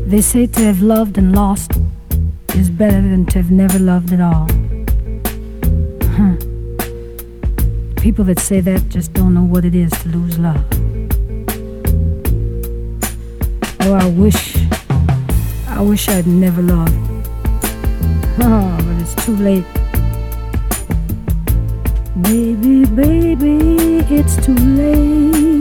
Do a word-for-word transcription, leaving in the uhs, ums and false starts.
They say to have loved and lost is better than to have never loved at all. Huh. People that say that just don't know what it is to lose love. Oh, I wish, I wish I'd never loved. Oh, but it's too late. Baby, baby, it's too late.